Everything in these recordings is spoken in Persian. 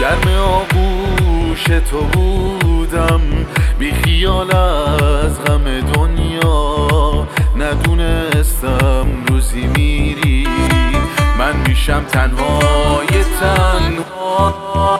گرم آغوش تو بودم، بی خیال از غم دنیا. ندونستم روزی میری من میشم تنهای تنها.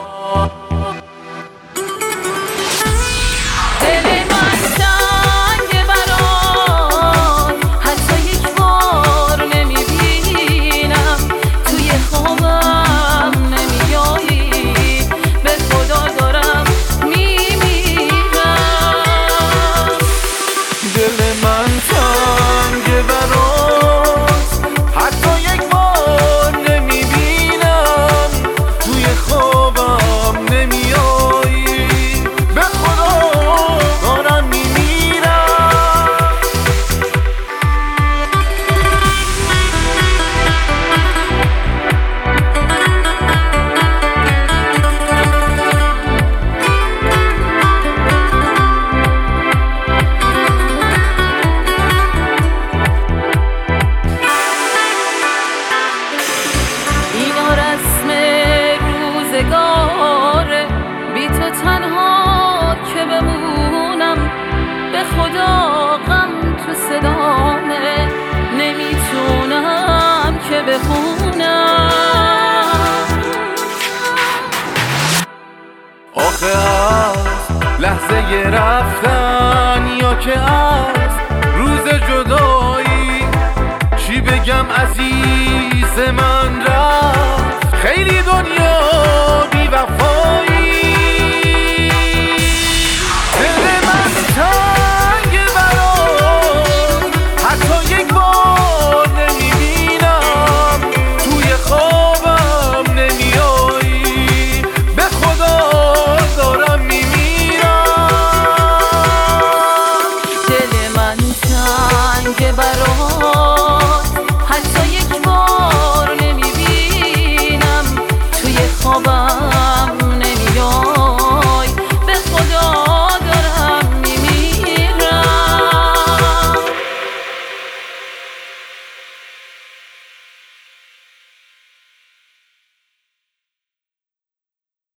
بی تو تنها که بمونم، به خدا غم تو صدامه، نمیتونم که بخونم. آخه از لحظه رفتن یا که از